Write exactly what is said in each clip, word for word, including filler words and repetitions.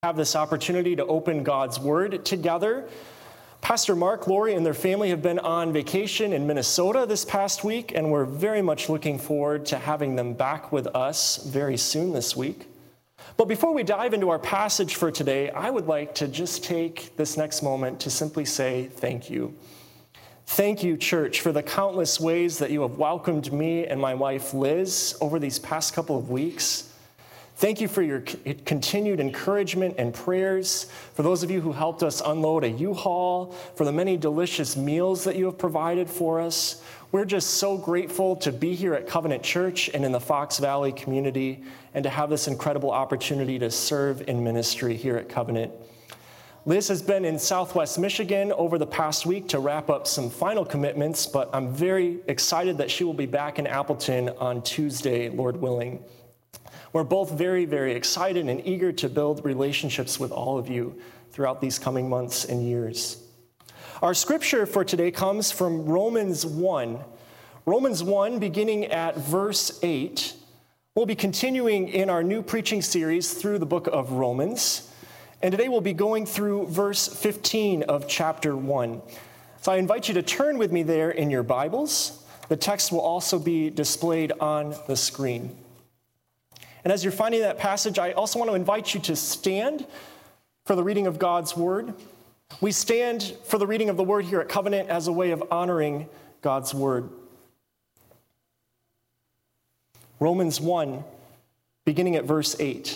Have this opportunity to open God's Word together. Pastor Mark, Lori, and their family have been on vacation in Minnesota this past week, and we're very much looking forward to having them back with us very soon this week. But before we dive into our passage for today, I would like to just take this next moment to simply say thank you. Thank you, church, for the countless ways that you have welcomed me and my wife, Liz, over these past couple of weeks. Thank you for your continued encouragement and prayers, for those of you who helped us unload a U-Haul, for the many delicious meals that you have provided for us. We're just so grateful to be here at Covenant Church and in the Fox Valley community and to have this incredible opportunity to serve in ministry here at Covenant. Liz has been in Southwest Michigan over the past week to wrap up some final commitments, but I'm very excited that she will be back in Appleton on Tuesday, Lord willing. We're both very, very excited and eager to build relationships with all of you throughout these coming months and years. Our scripture for today comes from Romans one. Romans one, beginning at verse eight. We'll be continuing in our new preaching series through the book of Romans. And today we'll be going through verse fifteen of chapter one. So I invite you to turn with me there in your Bibles. The text will also be displayed on the screen. And as you're finding that passage, I also want to invite you to stand for the reading of God's Word. We stand for the reading of the Word here at Covenant as a way of honoring God's Word. Romans one, beginning at verse eight.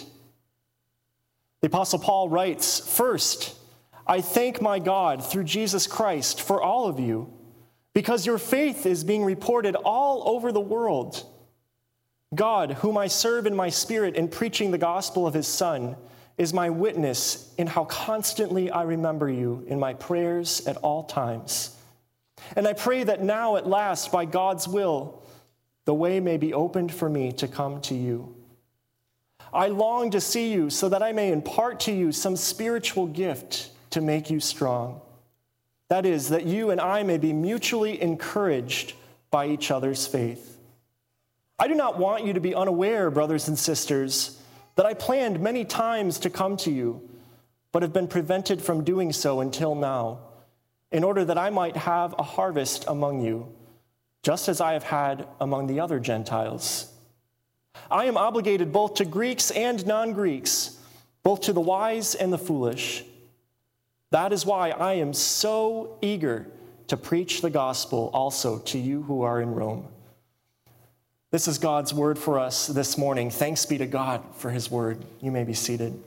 The Apostle Paul writes, "First, I thank my God through Jesus Christ for all of you, because your faith is being reported all over the world. God, whom I serve in my spirit in preaching the gospel of his Son, is my witness in how constantly I remember you in my prayers at all times. And I pray that now at last, by God's will, the way may be opened for me to come to you. I long to see you so that I may impart to you some spiritual gift to make you strong. That is, that you and I may be mutually encouraged by each other's faith. I do not want you to be unaware, brothers and sisters, that I planned many times to come to you, but have been prevented from doing so until now, in order that I might have a harvest among you, just as I have had among the other Gentiles. I am obligated both to Greeks and non-Greeks, both to the wise and the foolish. That is why I am so eager to preach the gospel also to you who are in Rome." This is God's word for us this morning. Thanks be to God for his word. You may be seated.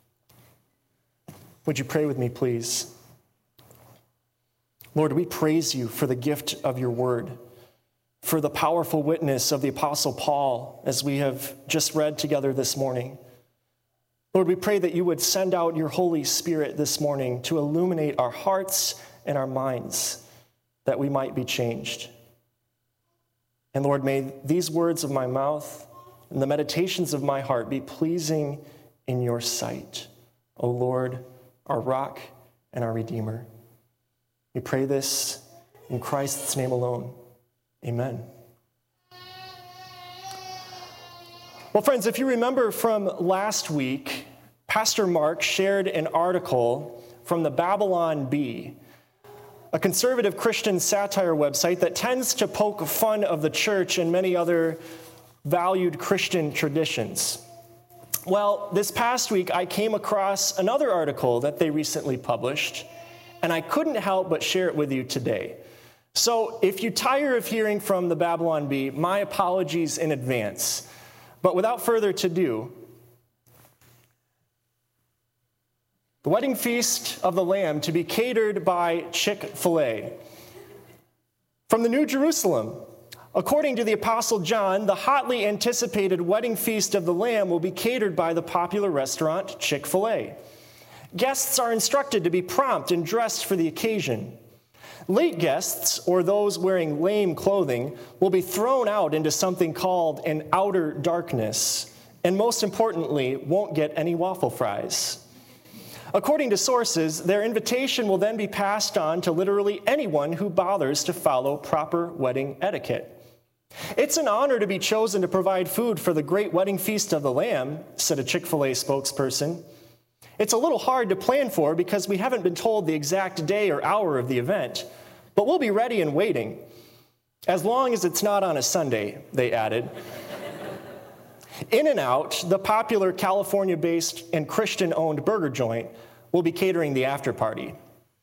Would you pray with me, please? Lord, we praise you for the gift of your word, for the powerful witness of the Apostle Paul, as we have just read together this morning. Lord, we pray that you would send out your Holy Spirit this morning to illuminate our hearts and our minds, that we might be changed. And Lord, may these words of my mouth and the meditations of my heart be pleasing in your sight, O Lord, our rock and our Redeemer. We pray this in Christ's name alone. Amen. Well, friends, if you remember from last week, Pastor Mark shared an article from the Babylon Bee, a conservative Christian satire website that tends to poke fun of the church and many other valued Christian traditions. Well, this past week, I came across another article that they recently published, and I couldn't help but share it with you today. So if you tire of hearing from the Babylon Bee, my apologies in advance. But without further ado, the wedding feast of the Lamb to be catered by Chick-fil-A. From the New Jerusalem, according to the Apostle John, the hotly anticipated wedding feast of the Lamb will be catered by the popular restaurant Chick-fil-A. Guests are instructed to be prompt and dressed for the occasion. Late guests, or those wearing lame clothing, will be thrown out into something called an outer darkness, and most importantly, won't get any waffle fries. According to sources, their invitation will then be passed on to literally anyone who bothers to follow proper wedding etiquette. It's an honor to be chosen to provide food for the great wedding feast of the Lamb, said a Chick-fil-A spokesperson. It's a little hard to plan for because we haven't been told the exact day or hour of the event, but we'll be ready and waiting. As long as it's not on a Sunday, they added. In-N-Out, the popular California-based and Christian-owned burger joint, will be catering the after-party.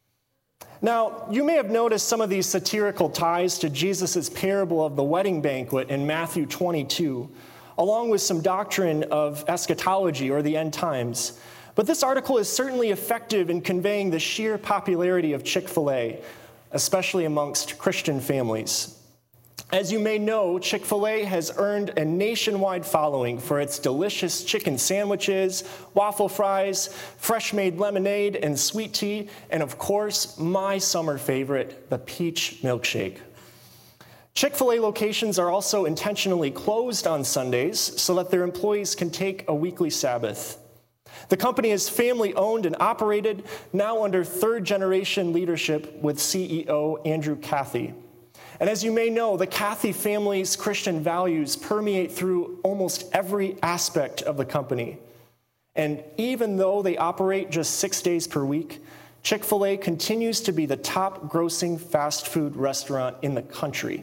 Now, you may have noticed some of these satirical ties to Jesus' parable of the wedding banquet in Matthew twenty-two, along with some doctrine of eschatology or the end times. But this article is certainly effective in conveying the sheer popularity of Chick-fil-A, especially amongst Christian families. As you may know, Chick-fil-A has earned a nationwide following for its delicious chicken sandwiches, waffle fries, fresh-made lemonade and sweet tea, and of course, my summer favorite, the peach milkshake. Chick-fil-A locations are also intentionally closed on Sundays so that their employees can take a weekly Sabbath. The company is family-owned and operated, now under third-generation leadership with C E O Andrew Cathy. And as you may know, the Cathy family's Christian values permeate through almost every aspect of the company. And even though they operate just six days per week, Chick-fil-A continues to be the top-grossing fast food restaurant in the country.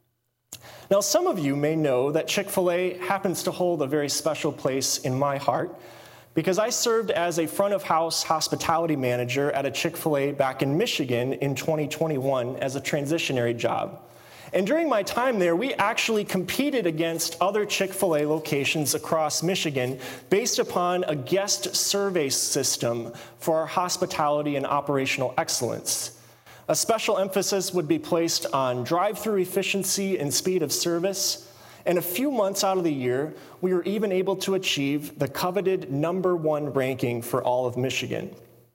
Now, some of you may know that Chick-fil-A happens to hold a very special place in my heart because I served as a front-of-house hospitality manager at a Chick-fil-A back in Michigan in twenty twenty-one as a transitionary job. And during my time there, we actually competed against other Chick-fil-A locations across Michigan based upon a guest survey system for our hospitality and operational excellence. A special emphasis would be placed on drive-through efficiency and speed of service. And a few months out of the year, we were even able to achieve the coveted number one ranking for all of Michigan.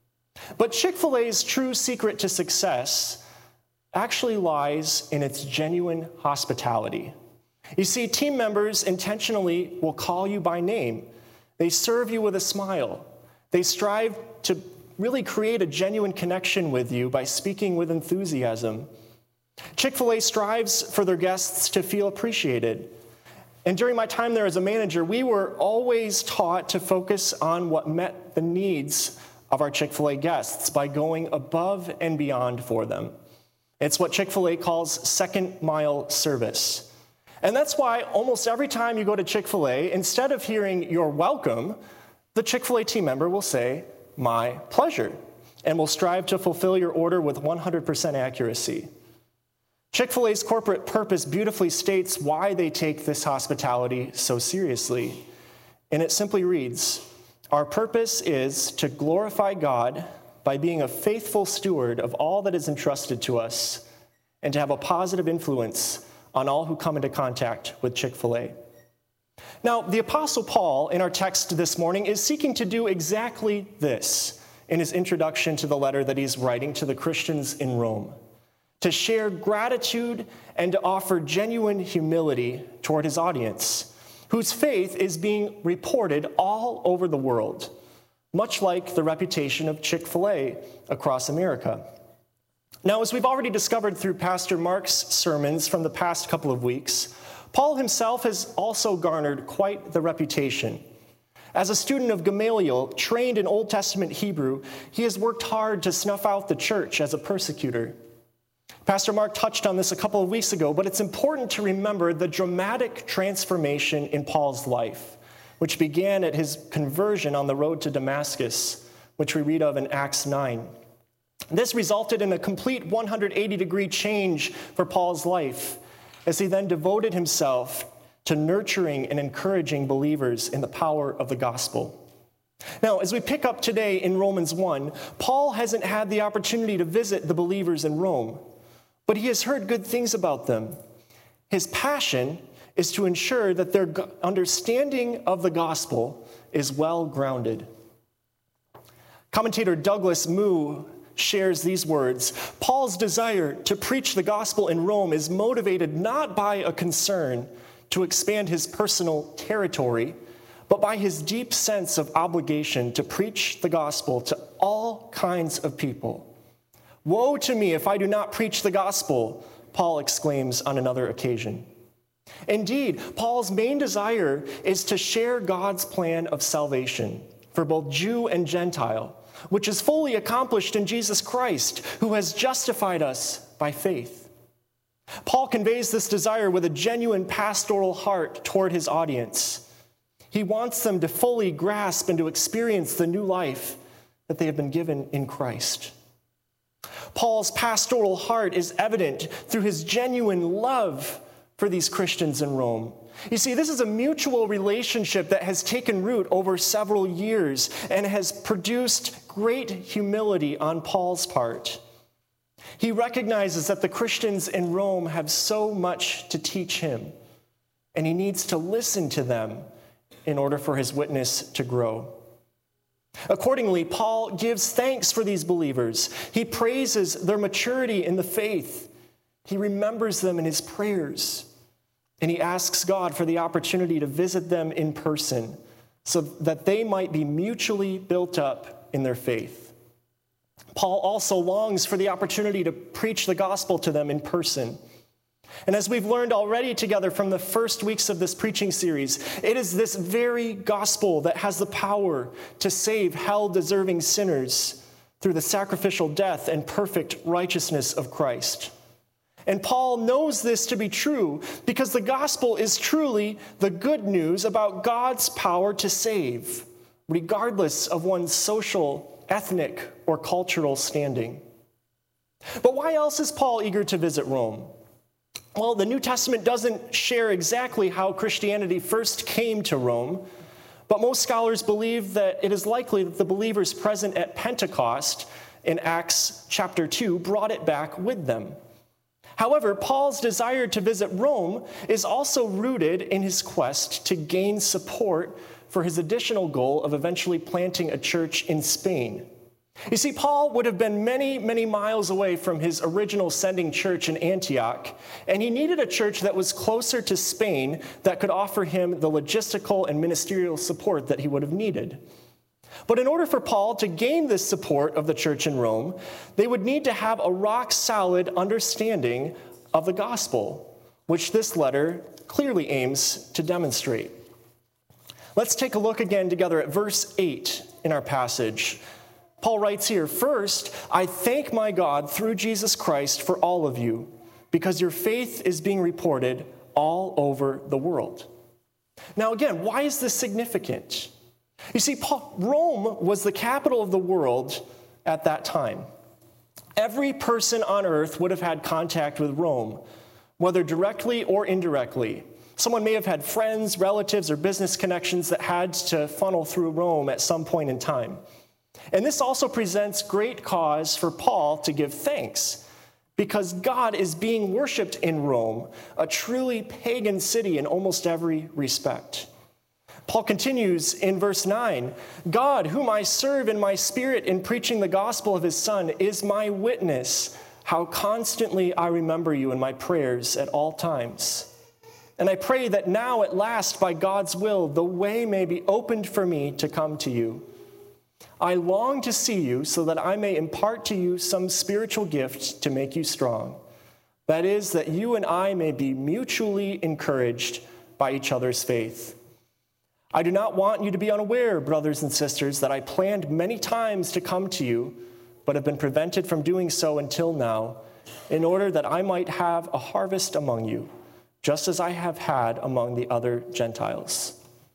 But Chick-fil-A's true secret to success actually lies in its genuine hospitality. You see, team members intentionally will call you by name. They serve you with a smile. They strive to really create a genuine connection with you by speaking with enthusiasm. Chick-fil-A strives for their guests to feel appreciated. And during my time there as a manager, we were always taught to focus on what met the needs of our Chick-fil-A guests by going above and beyond for them. It's what Chick-fil-A calls second mile service. And that's why almost every time you go to Chick-fil-A, instead of hearing "you're welcome," the Chick-fil-A team member will say, "my pleasure," and will strive to fulfill your order with one hundred percent accuracy. Chick-fil-A's corporate purpose beautifully states why they take this hospitality so seriously. And it simply reads, "Our purpose is to glorify God by being a faithful steward of all that is entrusted to us and to have a positive influence on all who come into contact with Chick-fil-A." Now, the Apostle Paul in our text this morning is seeking to do exactly this in his introduction to the letter that he's writing to the Christians in Rome, to share gratitude and to offer genuine humility toward his audience, whose faith is being reported all over the world, much like the reputation of Chick-fil-A across America. Now, as we've already discovered through Pastor Mark's sermons from the past couple of weeks, Paul himself has also garnered quite the reputation. As a student of Gamaliel, trained in Old Testament Hebrew, he has worked hard to snuff out the church as a persecutor. Pastor Mark touched on this a couple of weeks ago, but it's important to remember the dramatic transformation in Paul's life, which began at his conversion on the road to Damascus, which we read of in Acts nine. This resulted in a complete one hundred eighty degree change for Paul's life, as he then devoted himself to nurturing and encouraging believers in the power of the gospel. Now, as we pick up today in Romans one, Paul hasn't had the opportunity to visit the believers in Rome, but he has heard good things about them. His passion is to ensure that their understanding of the gospel is well grounded. Commentator Douglas Moo shares these words: Paul's desire to preach the gospel in Rome is motivated not by a concern to expand his personal territory, but by his deep sense of obligation to preach the gospel to all kinds of people. "Woe to me if I do not preach the gospel," Paul exclaims on another occasion. Indeed, Paul's main desire is to share God's plan of salvation, for both Jew and Gentile, which is fully accomplished in Jesus Christ, who has justified us by faith. Paul conveys this desire with a genuine pastoral heart toward his audience. He wants them to fully grasp and to experience the new life that they have been given in Christ. Paul's pastoral heart is evident through his genuine love for these Christians in Rome. You see, this is a mutual relationship that has taken root over several years and has produced great humility on Paul's part. He recognizes that the Christians in Rome have so much to teach him, and he needs to listen to them in order for his witness to grow. Accordingly, Paul gives thanks for these believers. He praises their maturity in the faith. He remembers them in his prayers. And he asks God for the opportunity to visit them in person so that they might be mutually built up in their faith. Paul also longs for the opportunity to preach the gospel to them in person. And as we've learned already together from the first weeks of this preaching series, it is this very gospel that has the power to save hell-deserving sinners through the sacrificial death and perfect righteousness of Christ. And Paul knows this to be true because the gospel is truly the good news about God's power to save, regardless of one's social, ethnic, or cultural standing. But why else is Paul eager to visit Rome? Well, the New Testament doesn't share exactly how Christianity first came to Rome, but most scholars believe that it is likely that the believers present at Pentecost in Acts chapter two brought it back with them. However, Paul's desire to visit Rome is also rooted in his quest to gain support for his additional goal of eventually planting a church in Spain. You see, Paul would have been many, many miles away from his original sending church in Antioch, and he needed a church that was closer to Spain that could offer him the logistical and ministerial support that he would have needed. But in order for Paul to gain this support of the church in Rome, they would need to have a rock-solid understanding of the gospel, which this letter clearly aims to demonstrate. Let's take a look again together at verse eight in our passage. Paul writes here, "First, I thank my God through Jesus Christ for all of you, because your faith is being reported all over the world." Now again, why is this significant? You see, Paul, Rome was the capital of the world at that time. Every person on earth would have had contact with Rome, whether directly or indirectly. Someone may have had friends, relatives, or business connections that had to funnel through Rome at some point in time. And this also presents great cause for Paul to give thanks, because God is being worshiped in Rome, a truly pagan city in almost every respect. Paul continues in verse nine, "God, whom I serve in my spirit in preaching the gospel of his Son, is my witness, how constantly I remember you in my prayers at all times. And I pray that now at last, by God's will, the way may be opened for me to come to you. I long to see you so that I may impart to you some spiritual gift to make you strong. That is, that you and I may be mutually encouraged by each other's faith. I do not want you to be unaware, brothers and sisters, that I planned many times to come to you, but have been prevented from doing so until now, in order that I might have a harvest among you, just as I have had among the other Gentiles."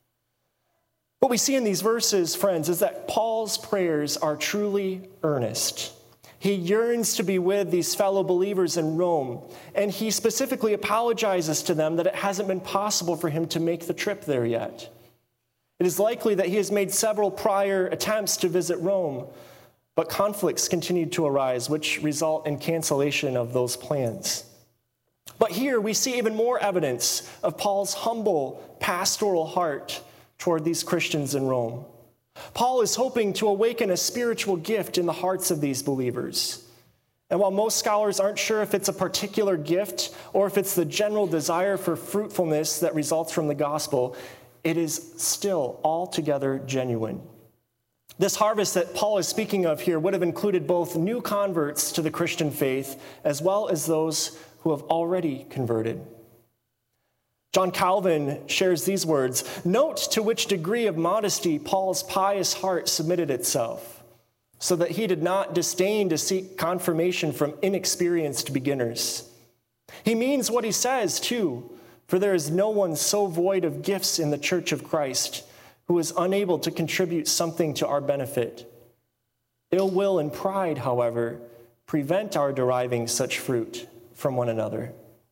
What we see in these verses, friends, is that Paul's prayers are truly earnest. He yearns to be with these fellow believers in Rome, and he specifically apologizes to them that it hasn't been possible for him to make the trip there yet. It is likely that he has made several prior attempts to visit Rome, but conflicts continued to arise, which result in cancellation of those plans. But here we see even more evidence of Paul's humble pastoral heart toward these Christians in Rome. Paul is hoping to awaken a spiritual gift in the hearts of these believers. And while most scholars aren't sure if it's a particular gift or if it's the general desire for fruitfulness that results from the gospel, it is still altogether genuine. This harvest that Paul is speaking of here would have included both new converts to the Christian faith as well as those who have already converted. John Calvin shares these words, "Note to which degree of modesty Paul's pious heart submitted itself, so that he did not disdain to seek confirmation from inexperienced beginners. He means what he says, too, for there is no one so void of gifts in the church of Christ who is unable to contribute something to our benefit. Ill will and pride, however, prevent our deriving such fruit from one another."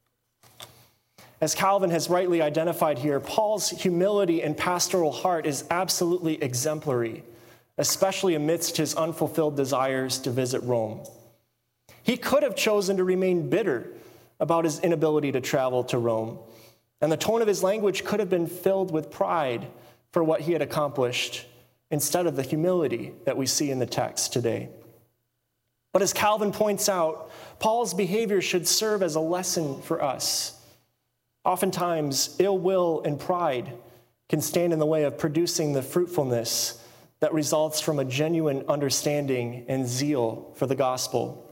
As Calvin has rightly identified here, Paul's humility and pastoral heart is absolutely exemplary, especially amidst his unfulfilled desires to visit Rome. He could have chosen to remain bitter about his inability to travel to Rome, and the tone of his language could have been filled with pride for what he had accomplished, instead of the humility that we see in the text today. But as Calvin points out, Paul's behavior should serve as a lesson for us. Oftentimes, ill will and pride can stand in the way of producing the fruitfulness that results from a genuine understanding and zeal for the gospel.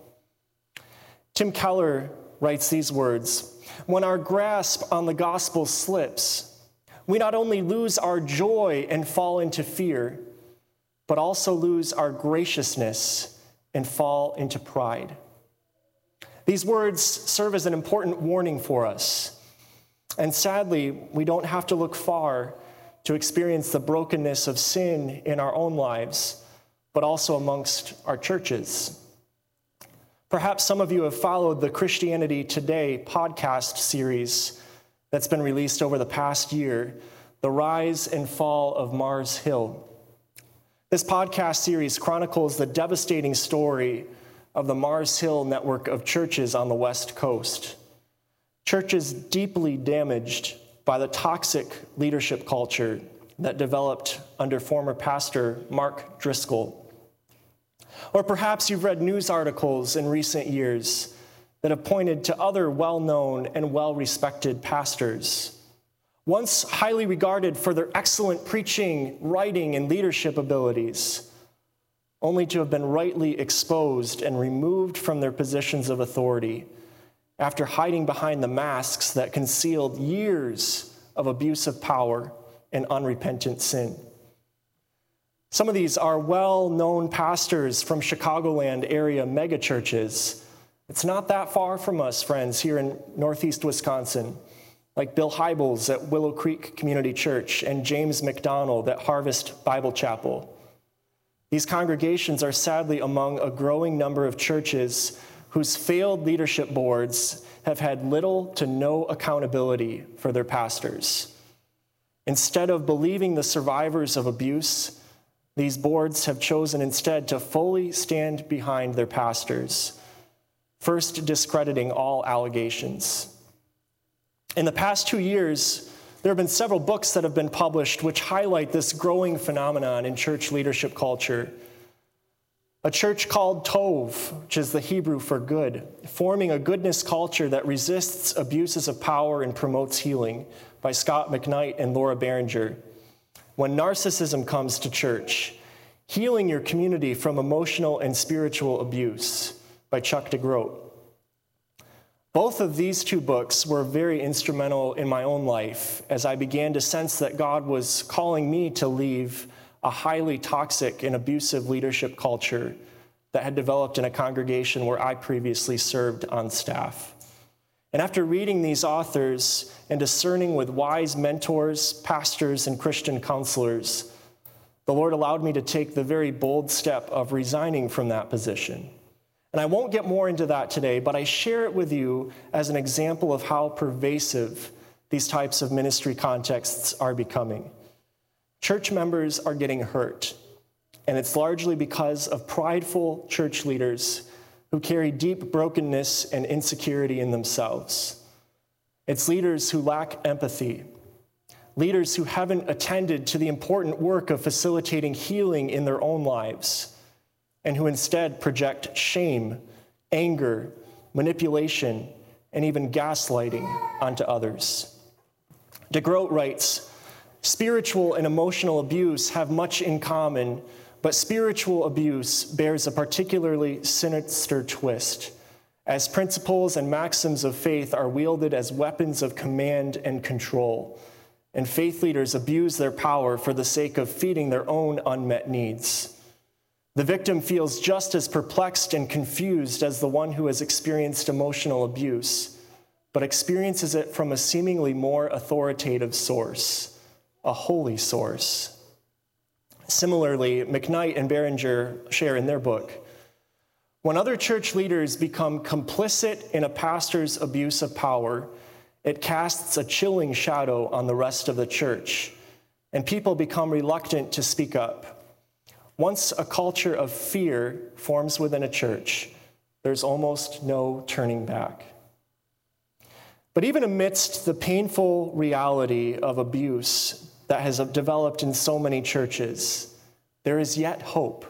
Tim Keller writes these words, "When our grasp on the gospel slips, we not only lose our joy and fall into fear, but also lose our graciousness and fall into pride." These words serve as an important warning for us. And sadly, we don't have to look far to experience the brokenness of sin in our own lives, but also amongst our churches. Perhaps some of you have followed the Christianity Today podcast series that's been released over the past year, The Rise and Fall of Mars Hill. This podcast series chronicles the devastating story of the Mars Hill network of churches on the West Coast. Churches deeply damaged by the toxic leadership culture that developed under former pastor Mark Driscoll. Or perhaps you've read news articles in recent years that have pointed to other well-known and well-respected pastors, once highly regarded for their excellent preaching, writing, and leadership abilities, only to have been rightly exposed and removed from their positions of authority after hiding behind the masks that concealed years of abuse of power and unrepentant sin. Some of these are well-known pastors from Chicagoland area megachurches. It's not that far from us, friends, here in Northeast Wisconsin, like Bill Hybels at Willow Creek Community Church and James McDonald at Harvest Bible Chapel. These congregations are sadly among a growing number of churches whose failed leadership boards have had little to no accountability for their pastors. Instead of believing the survivors of abuse, these boards have chosen instead to fully stand behind their pastors, first discrediting all allegations. In the past two years, there have been several books that have been published which highlight this growing phenomenon in church leadership culture. A Church Called Tov, which is the Hebrew for good, forming a goodness culture that resists abuses of power and promotes healing, by Scott McKnight and Laura Barringer. When narcissism comes to church, healing your community from emotional and spiritual abuse, by Chuck DeGroat. Both of these two books were very instrumental in my own life as I began to sense that God was calling me to leave a highly toxic and abusive leadership culture that had developed in a congregation where I previously served on staff. And after reading these authors and discerning with wise mentors, pastors, and Christian counselors, the Lord allowed me to take the very bold step of resigning from that position. And I won't get more into that today, but I share it with you as an example of how pervasive these types of ministry contexts are becoming. Church members are getting hurt, and it's largely because of prideful church leaders who carry deep brokenness and insecurity in themselves. It's leaders who lack empathy, leaders who haven't attended to the important work of facilitating healing in their own lives, and who instead project shame, anger, manipulation, and even gaslighting onto others. DeGroat writes, "Spiritual and emotional abuse have much in common, but spiritual abuse bears a particularly sinister twist, as principles and maxims of faith are wielded as weapons of command and control, and faith leaders abuse their power for the sake of feeding their own unmet needs. The victim feels just as perplexed and confused as the one who has experienced emotional abuse, but experiences it from a seemingly more authoritative source, a holy source. Similarly, McKnight and Berenger share in their book, when other church leaders become complicit in a pastor's abuse of power, it casts a chilling shadow on the rest of the church, and people become reluctant to speak up. Once a culture of fear forms within a church, there's almost no turning back. But even amidst the painful reality of abuse that has developed in so many churches, there is yet hope,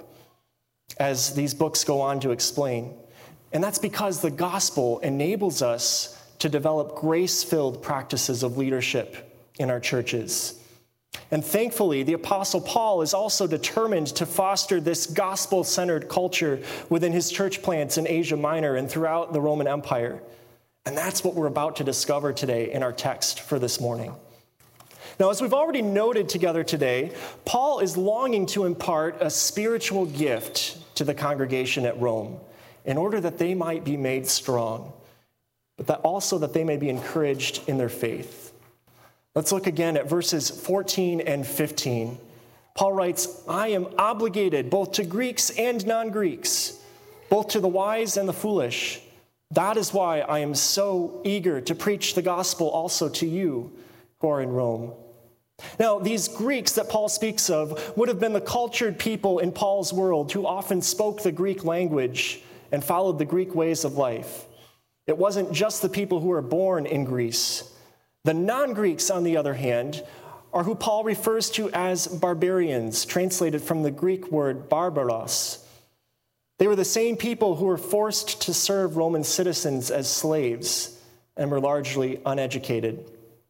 as these books go on to explain. And that's because the gospel enables us to develop grace-filled practices of leadership in our churches. And thankfully, the Apostle Paul is also determined to foster this gospel-centered culture within his church plants in Asia Minor and throughout the Roman Empire. And that's what we're about to discover today in our text for this morning. Now, as we've already noted together today, Paul is longing to impart a spiritual gift to the congregation at Rome in order that they might be made strong, but that also that they may be encouraged in their faith. Let's look again at verses fourteen and fifteen. Paul writes, I am obligated both to Greeks and non-Greeks, both to the wise and the foolish. That is why I am so eager to preach the gospel also to you who are in Rome. Now, these Greeks that Paul speaks of would have been the cultured people in Paul's world who often spoke the Greek language and followed the Greek ways of life. It wasn't just the people who were born in Greece. The non-Greeks, on the other hand, are who Paul refers to as barbarians, translated from the Greek word barbaros. They were the same people who were forced to serve Roman citizens as slaves and were largely uneducated.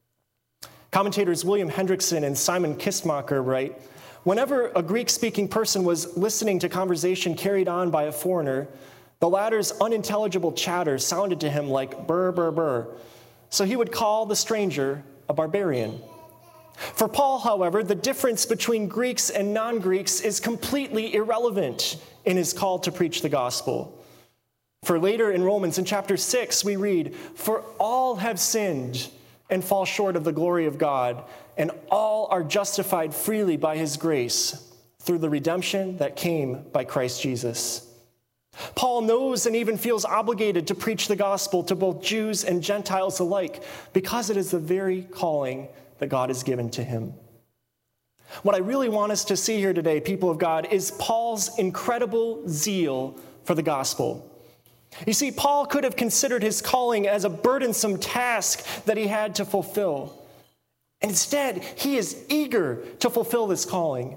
Commentators William Hendrickson and Simon Kistemacher write, whenever a Greek-speaking person was listening to conversation carried on by a foreigner, the latter's unintelligible chatter sounded to him like burr, burr, burr. So he would call the stranger a barbarian. For Paul, however, the difference between Greeks and non-Greeks is completely irrelevant in his call to preach the gospel. For later in Romans, in chapter six, we read, for all have sinned and fall short of the glory of God, and all are justified freely by his grace through the redemption that came by Christ Jesus. Paul knows and even feels obligated to preach the gospel to both Jews and Gentiles alike because it is the very calling that God has given to him. What I really want us to see here today, people of God, is Paul's incredible zeal for the gospel. You see, Paul could have considered his calling as a burdensome task that he had to fulfill. And instead, he is eager to fulfill this calling.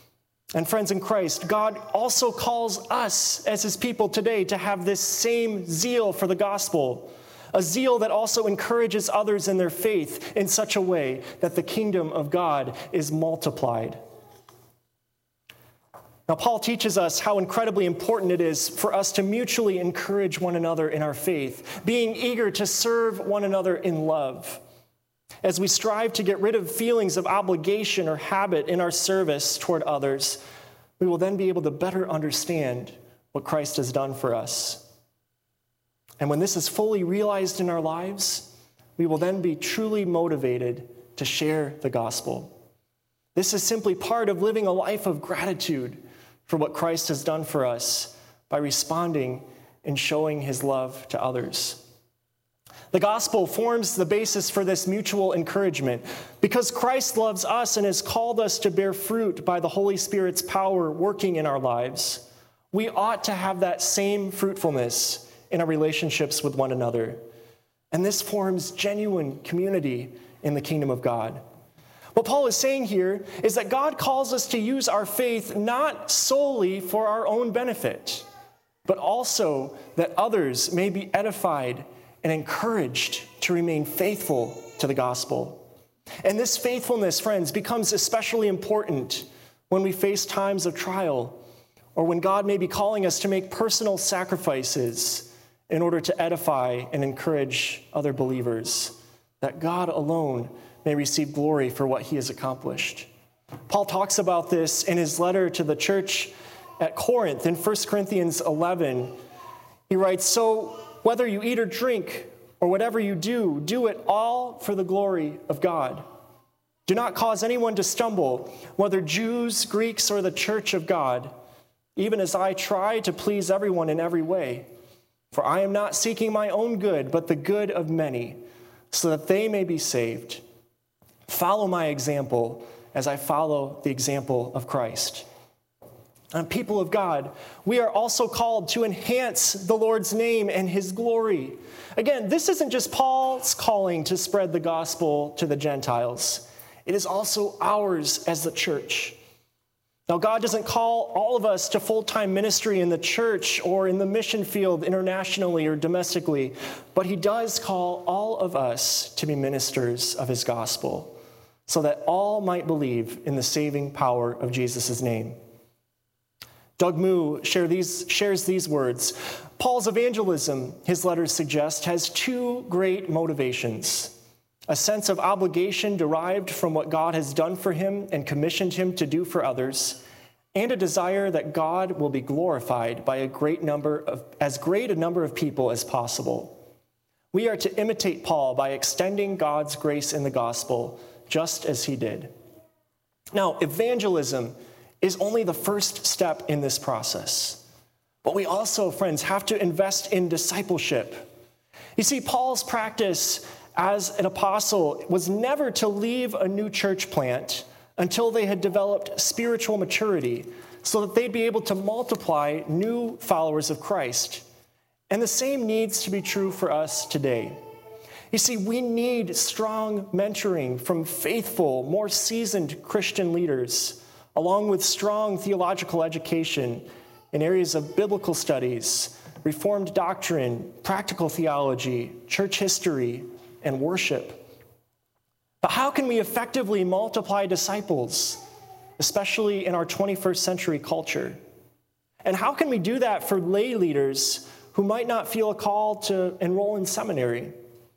And friends in Christ, God also calls us as his people today to have this same zeal for the gospel, a zeal that also encourages others in their faith in such a way that the kingdom of God is multiplied. Now, Paul teaches us how incredibly important it is for us to mutually encourage one another in our faith, being eager to serve one another in love. As we strive to get rid of feelings of obligation or habit in our service toward others, we will then be able to better understand what Christ has done for us. And when this is fully realized in our lives, we will then be truly motivated to share the gospel. This is simply part of living a life of gratitude for what Christ has done for us by responding and showing his love to others. The gospel forms the basis for this mutual encouragement. Because Christ loves us and has called us to bear fruit by the Holy Spirit's power working in our lives, we ought to have that same fruitfulness in our relationships with one another. And this forms genuine community in the kingdom of God. What Paul is saying here is that God calls us to use our faith not solely for our own benefit, but also that others may be edified and encouraged to remain faithful to the gospel. And this faithfulness, friends, becomes especially important when we face times of trial or when God may be calling us to make personal sacrifices in order to edify and encourage other believers, that God alone may receive glory for what he has accomplished. Paul talks about this in his letter to the church at Corinth in First Corinthians eleven. He writes, "So whether you eat or drink or whatever you do, do it all for the glory of God. Do not cause anyone to stumble, whether Jews, Greeks, or the church of God, even as I try to please everyone in every way. For I am not seeking my own good, but the good of many, so that they may be saved. Follow my example as I follow the example of Christ." And people of God, we are also called to enhance the Lord's name and his glory. Again, this isn't just Paul's calling to spread the gospel to the Gentiles. It is also ours as the church. Now, God doesn't call all of us to full-time ministry in the church or in the mission field internationally or domestically, but he does call all of us to be ministers of his gospel so that all might believe in the saving power of Jesus' name. Doug Moo share these, shares these words. Paul's evangelism, his letters suggest, has two great motivations: a sense of obligation derived from what God has done for him and commissioned him to do for others, and a desire that God will be glorified by a great number of, as great a number of people as possible. We are to imitate Paul by extending God's grace in the gospel, just as he did. Now, evangelism is only the first step in this process. But we also, friends, have to invest in discipleship. You see, Paul's practice as an apostle was never to leave a new church plant until they had developed spiritual maturity so that they'd be able to multiply new followers of Christ. And the same needs to be true for us today. You see, we need strong mentoring from faithful, more seasoned Christian leaders, along with strong theological education in areas of biblical studies, Reformed doctrine, practical theology, church history, and worship. But how can we effectively multiply disciples, especially in our twenty-first century culture? And how can we do that for lay leaders who might not feel a call to enroll in seminary?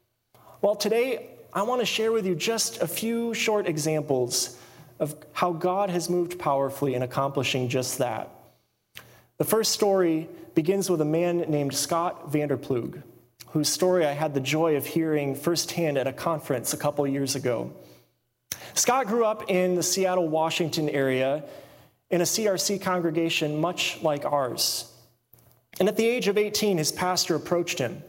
Well, today I want to share with you just a few short examples of how God has moved powerfully in accomplishing just that. The first story begins with a man named Scott Vanderplug, whose story I had the joy of hearing firsthand at a conference a couple years ago. Scott grew up in the Seattle, Washington area in a C R C congregation much like ours. And at the age of eighteen, his pastor approached him.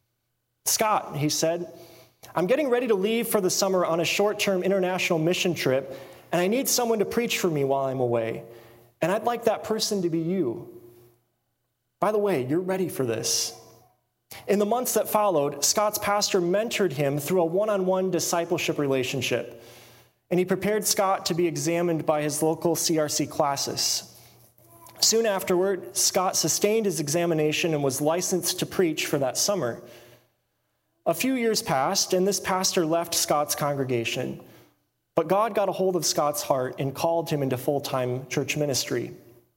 "Scott," he said, "I'm getting ready to leave for the summer on a short-term international mission trip, and I need someone to preach for me while I'm away. And I'd like that person to be you. By the way, you're ready for this." In the months that followed, Scott's pastor mentored him through a one-on-one discipleship relationship, and he prepared Scott to be examined by his local C R C classes. Soon afterward, Scott sustained his examination and was licensed to preach for that summer. A few years passed, and this pastor left Scott's congregation. But God got a hold of Scott's heart and called him into full-time church ministry.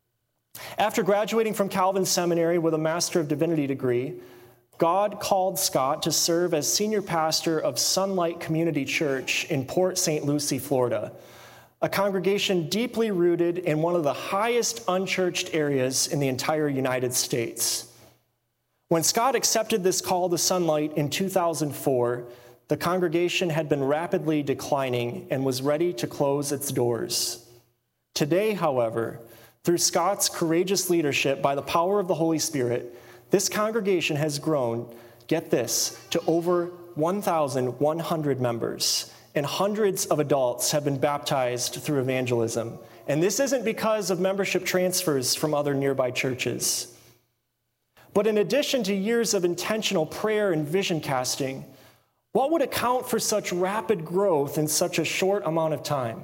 After graduating from Calvin Seminary with a Master of Divinity degree, God called Scott to serve as senior pastor of Sunlight Community Church in Port Saint Lucie, Florida, a congregation deeply rooted in one of the highest unchurched areas in the entire United States. When Scott accepted this call to Sunlight in two thousand four, the congregation had been rapidly declining and was ready to close its doors. Today, however, through Scott's courageous leadership by the power of the Holy Spirit, this congregation has grown, get this, to over one thousand one hundred members, and hundreds of adults have been baptized through evangelism. And this isn't because of membership transfers from other nearby churches. But in addition to years of intentional prayer and vision casting, what would account for such rapid growth in such a short amount of time?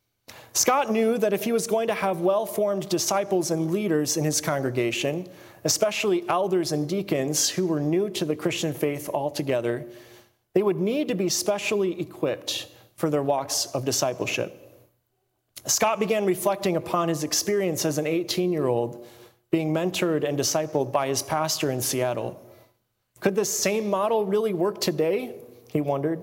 Scott knew that if he was going to have well-formed disciples and leaders in his congregation, especially elders and deacons who were new to the Christian faith altogether, they would need to be specially equipped for their walks of discipleship. Scott began reflecting upon his experience as an eighteen-year-old being mentored and discipled by his pastor in Seattle. Could this same model really work today? He wondered.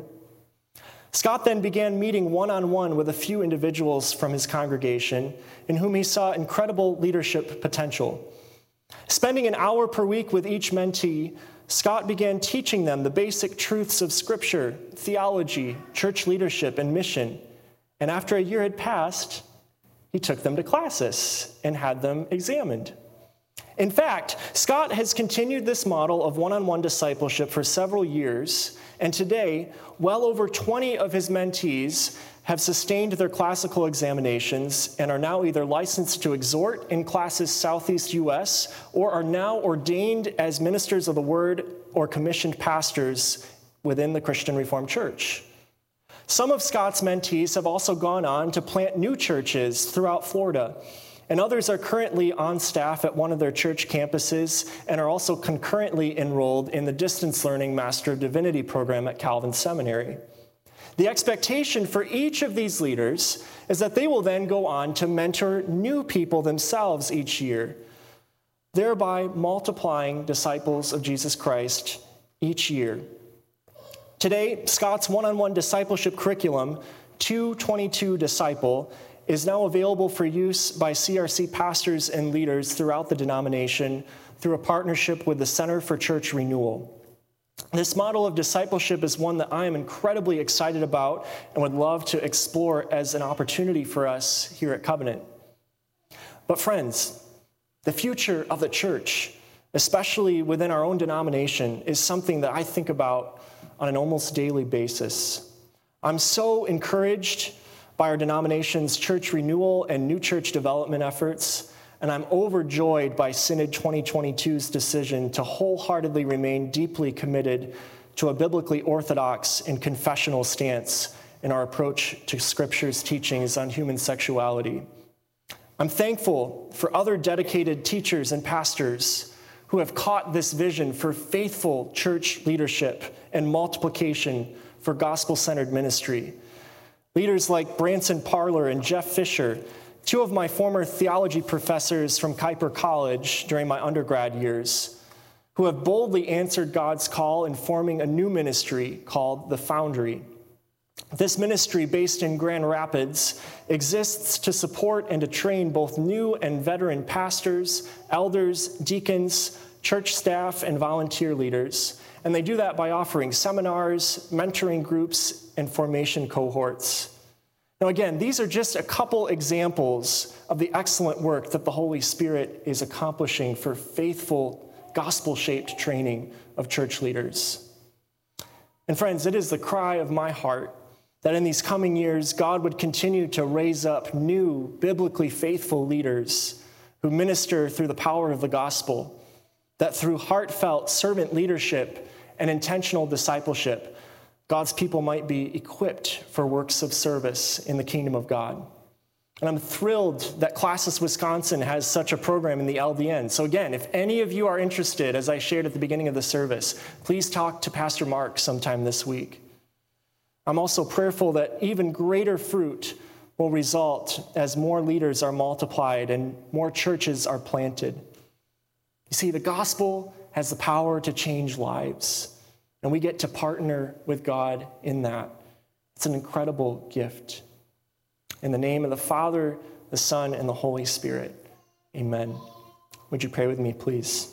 Scott then began meeting one-on-one with a few individuals from his congregation in whom he saw incredible leadership potential. Spending an hour per week with each mentee, Scott began teaching them the basic truths of Scripture, theology, church leadership, and mission. And after a year had passed, he took them to classes and had them examined. In fact, Scott has continued this model of one-on-one discipleship for several years, and today, well over twenty of his mentees have sustained their classical examinations and are now either licensed to exhort in Classis Southeast U S or are now ordained as ministers of the word or commissioned pastors within the Christian Reformed Church. Some of Scott's mentees have also gone on to plant new churches throughout Florida, and others are currently on staff at one of their church campuses and are also concurrently enrolled in the distance learning Master of Divinity program at Calvin Seminary. The expectation for each of these leaders is that they will then go on to mentor new people themselves each year, thereby multiplying disciples of Jesus Christ each year. Today, Scott's one-on-one discipleship curriculum, two twenty-two Disciple, is now available for use by C R C pastors and leaders throughout the denomination through a partnership with the Center for Church Renewal. This model of discipleship is one that I am incredibly excited about and would love to explore as an opportunity for us here at Covenant. But friends, the future of the church, especially within our own denomination, is something that I think about on an almost daily basis. I'm so encouraged by our denomination's church renewal and new church development efforts, and I'm overjoyed by Synod twenty twenty-two's decision to wholeheartedly remain deeply committed to a biblically orthodox and confessional stance in our approach to Scripture's teachings on human sexuality. I'm thankful for other dedicated teachers and pastors who have caught this vision for faithful church leadership and multiplication for gospel-centered ministry. Leaders like Branson Parler and Jeff Fisher, two of my former theology professors from Kuiper College during my undergrad years, who have boldly answered God's call in forming a new ministry called The Foundry. This ministry, based in Grand Rapids, exists to support and to train both new and veteran pastors, elders, deacons, church staff, and volunteer leaders. And they do that by offering seminars, mentoring groups, and formation cohorts. Now again, these are just a couple examples of the excellent work that the Holy Spirit is accomplishing for faithful, gospel-shaped training of church leaders. And friends, it is the cry of my heart that in these coming years, God would continue to raise up new, biblically faithful leaders who minister through the power of the gospel, that through heartfelt servant leadership and intentional discipleship, God's people might be equipped for works of service in the kingdom of God. And I'm thrilled that Classis Wisconsin has such a program in the L D N. So again, if any of you are interested, as I shared at the beginning of the service, please talk to Pastor Mark sometime this week. I'm also prayerful that even greater fruit will result as more leaders are multiplied and more churches are planted. You see, the gospel has the power to change lives, and we get to partner with God in that. It's an incredible gift. In the name of the Father, the Son, and the Holy Spirit, amen. Would you pray with me, please?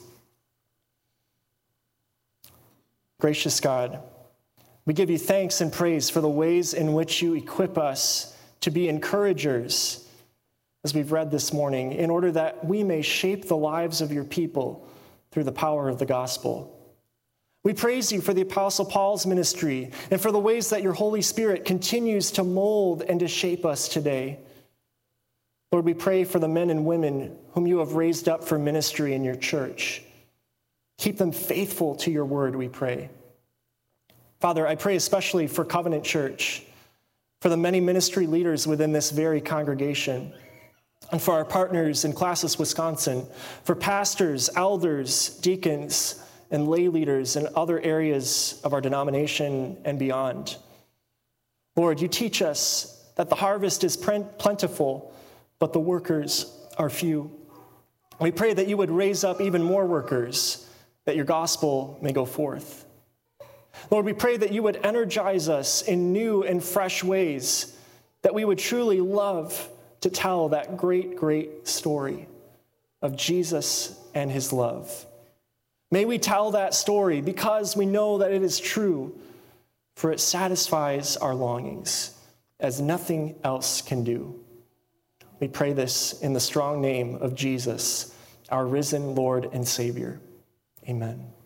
Gracious God, we give you thanks and praise for the ways in which you equip us to be encouragers, as we've read this morning, in order that we may shape the lives of your people through the power of the gospel. We praise you for the Apostle Paul's ministry and for the ways that your Holy Spirit continues to mold and to shape us today. Lord, we pray for the men and women whom you have raised up for ministry in your church. Keep them faithful to your word, we pray. Father, I pray especially for Covenant Church, for the many ministry leaders within this very congregation, and for our partners in Classis Wisconsin, for pastors, elders, deacons, and lay leaders in other areas of our denomination and beyond. Lord, you teach us that the harvest is plentiful, but the workers are few. We pray that you would raise up even more workers that your gospel may go forth. Lord, we pray that you would energize us in new and fresh ways, that we would truly love to tell that great, great story of Jesus and his love. May we tell that story because we know that it is true, for it satisfies our longings as nothing else can do. We pray this in the strong name of Jesus, our risen Lord and Savior. Amen.